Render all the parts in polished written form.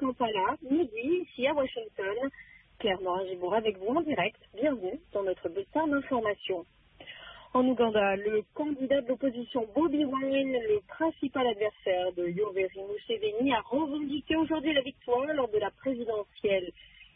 Kampala, midi, ici à Washington. Claire Morin-Gibour avec vous en direct. Bienvenue dans notre bulletin d'information. En Ouganda, le candidat de l'opposition Bobi Wine, le principal adversaire de Yoweri Museveni, a revendiqué aujourd'hui la victoire lors de la présidentielle.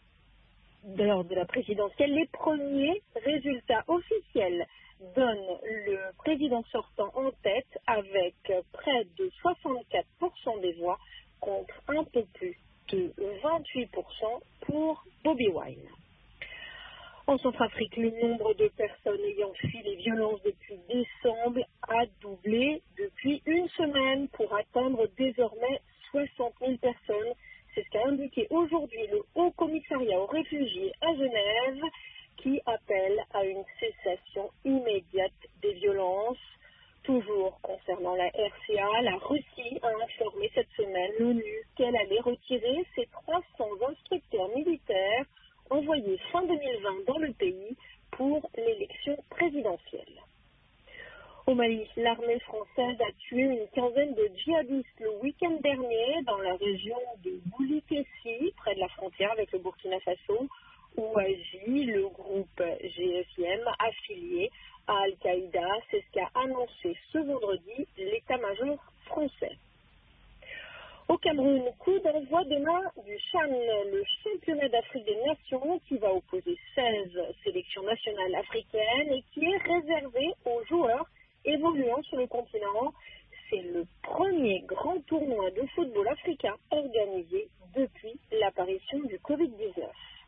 Les premiers résultats officiels donnent le président sortant en tête avec près de 64% des voix contre un peu plus de 28% pour Bobi Wine. En Centrafrique, le nombre de personnes ayant fui les violences depuis décembre a doublé depuis une semaine pour atteindre désormais 60 000 personnes. C'est ce qu'a indiqué aujourd'hui le Haut Commissariat aux réfugiés à Genève qui appelle à une cessation immédiate des violences. Toujours concernant la RCA, la Russie a informé cette semaine l'ONU qu'elle allait retirer ses 300 instructeurs militaires envoyés fin 2020 dans le pays pour l'élection présidentielle. Au Mali, l'armée française a tué une quinzaine de djihadistes le week-end dernier dans la région de Boulikessi, près de la frontière avec le Burkina Faso, où agit le groupe GSIM affilié à Al-Qaïda. C'est ce qu'a annoncé ce vendredi l'état-major français. Au Cameroun, coup d'envoi demain du CHAN, le championnat d'Afrique des Nations qui va opposer 16 sélections nationales africaines et qui est réservé aux joueurs évoluant sur le continent. C'est le premier grand tournoi de football africain organisé depuis l'apparition du Covid-19.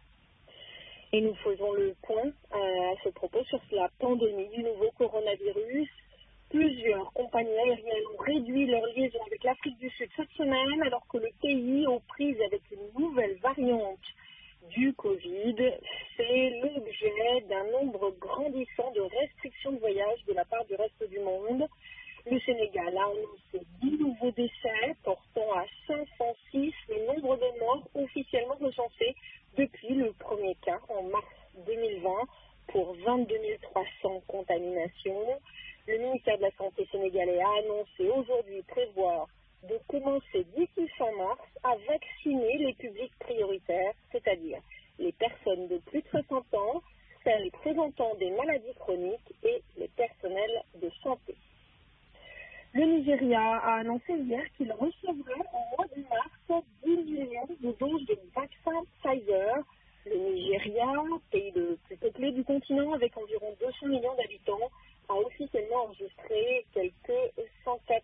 Et nous faisons le point à ce propos sur la pandémie du nouveau coronavirus. Plusieurs compagnies aériennes ont réduit leur liaison avec l'Afrique du Sud cette semaine, alors que le pays, aux prises avec une nouvelle variante du Covid, fait l'objet d'un nombre grandissant de restrictions de voyage de la part du reste du monde. Le Sénégal a annoncé 10 nouveaux décès, portant à 506 le nombre de morts officiellement recensés depuis le premier cas en mars 2020 pour 22 300 contaminations. Le ministère de la Santé sénégalais a annoncé aujourd'hui prévoir de commencer d'ici fin mars à vacciner les publics prioritaires, c'est-à-dire les personnes de plus de 60 ans, celles présentant des maladies chroniques et les personnels de santé. Le Nigeria a annoncé hier qu'il recevrait au mois de mars 10 millions de doses de vaccin Pfizer. Le Nigeria, pays le plus peuplé du continent avec environ 200 millions d'habitants, a officiellement enregistré quelques 104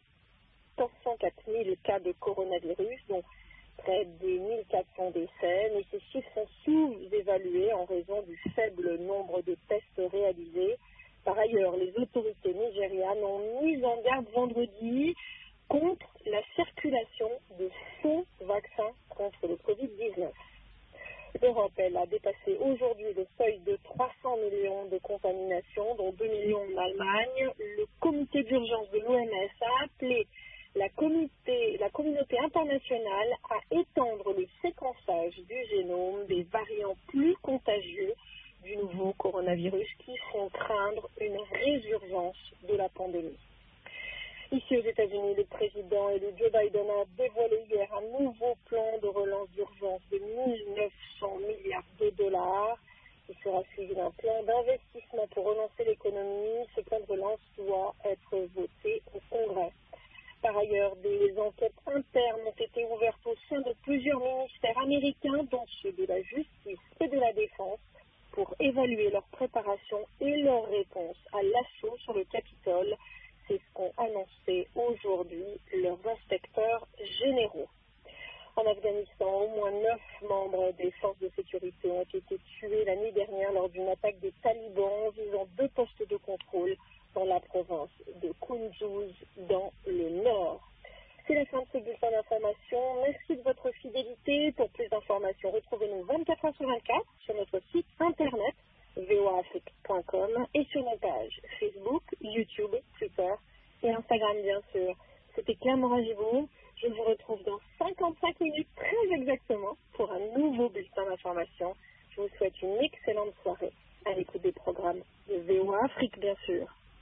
000 cas de coronavirus, dont près de 1400 décès, mais ces chiffres sont sous-évalués en raison du faible nombre de tests réalisés. Par ailleurs, les autorités nigérianes ont mis en garde vendredi contre la circulation de faux vaccins contre le Covid-19. L'Europe, elle, a dépassé aujourd'hui le seuil de 300 millions de contaminations, dont 2 millions en Allemagne. Le comité d'urgence de l'OMS a appelé la communauté internationale à étendre le séquençage du génome des variants plus contagieux du nouveau coronavirus qui font craindre une résurgence de la pandémie. Ici aux États-Unis, le président élu Joe Biden a dévoilé hier un nouveau plan de relance d'urgence de 1 900 milliards de dollars. Il sera suivi d'un plan d'investissement pour relancer l'économie. Ce plan de relance doit être voté au Congrès. Par ailleurs, des enquêtes internes ont été ouvertes au sein de plusieurs ministères américains, dont ceux de la justice et de la défense, pour évaluer leur préparation et leur réponse à l'assaut sur le Capitole. C'est ce qu'ont annoncé aujourd'hui leurs inspecteurs généraux. En Afghanistan, au moins 9 membres des forces de sécurité ont été tués la nuit dernière lors d'une attaque des talibans visant 2 postes de contrôle dans la province de Kunduz, dans le nord. C'est la fin de ce bulletin d'information. Merci de votre fidélité. Pour plus d'informations, retrouvez-nous 24 heures sur 24 sur notre site internet voaafrique.com et sur nos pages Facebook, YouTube, Twitter et Instagram bien sûr. C'était Claire Morin-Gibour. Je vous retrouve dans 55 minutes très exactement pour un nouveau bulletin d'information. Je vous souhaite une excellente soirée à l'écoute des programmes de VOA Afrique bien sûr.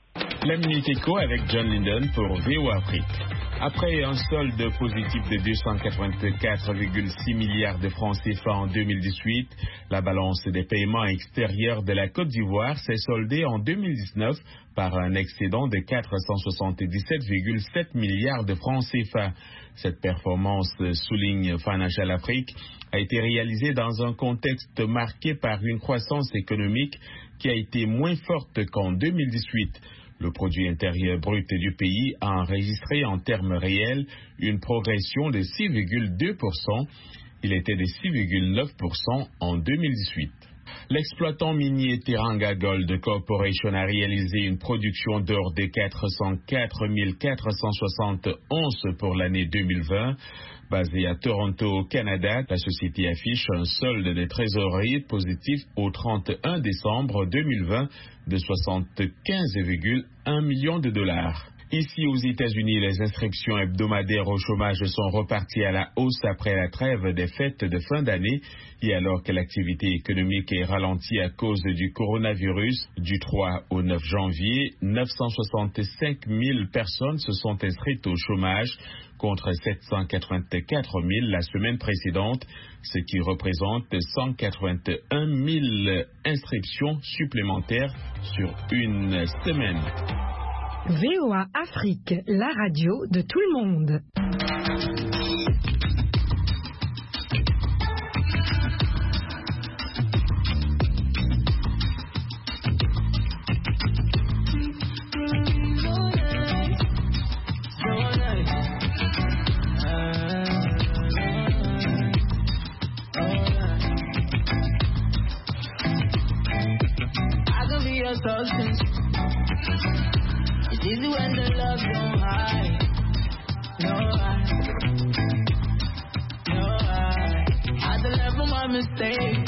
La Minute Éco avec John Linden pour VOA Afrique. Après un solde positif de 284,6 milliards de francs CFA en 2018, la balance des paiements extérieurs de la Côte d'Ivoire s'est soldée en 2019 par un excédent de 477,7 milliards de francs CFA. Cette performance, souligne Financial Afrique, a été réalisée dans un contexte marqué par une croissance économique qui a été moins forte qu'en 2018. Le produit intérieur brut du pays a enregistré en termes réels une progression de 6,2%. Il était de 6,9% en 2018. L'exploitant minier Teranga Gold Corporation a réalisé une production d'or de 404 460 onces pour l'année 2020. Basée à Toronto, au Canada, la société affiche un solde de trésorerie positif au 31 décembre 2020 de 75,1 millions de dollars. Ici aux États-Unis, les inscriptions hebdomadaires au chômage sont reparties à la hausse après la trêve des fêtes de fin d'année et alors que l'activité économique est ralentie à cause du coronavirus. Du 3 au 9 janvier, 965 000 personnes se sont inscrites au chômage contre 784 000 la semaine précédente, ce qui représente 181 000 inscriptions supplémentaires sur une semaine. VOA Afrique, la radio de tout le monde. Easy when the love don't hide. No, I had to learn from my mistakes.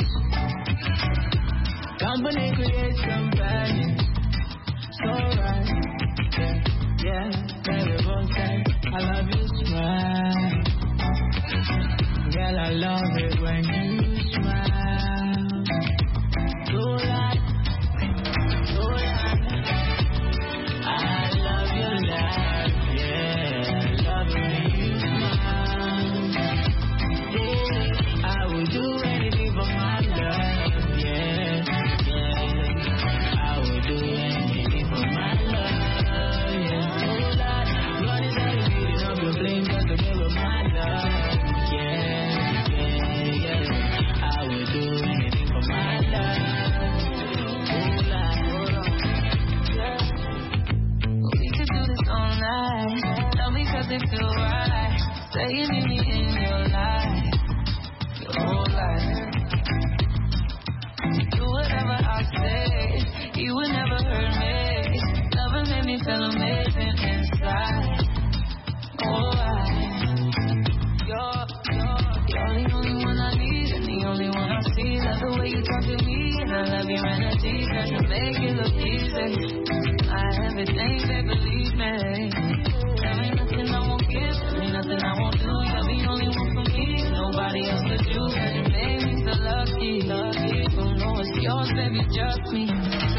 Company creates companions. So right, yeah, baby, both say I love you, smile. Girl, I love it when you smile. So light. It feel right, say you need me in your life, your whole life. Do whatever I say, you would never hurt me. Loving made me feel amazing inside. Oh, you're the only one I need and the only one I see. Love the way you talk to me and I love your energy. Try to make it look easy. I have everything, they believe me. I won't give, there ain't nothing I won't do. You're the only one for me, nobody else but you. You made me so lucky, don't know it's yours, baby, just me.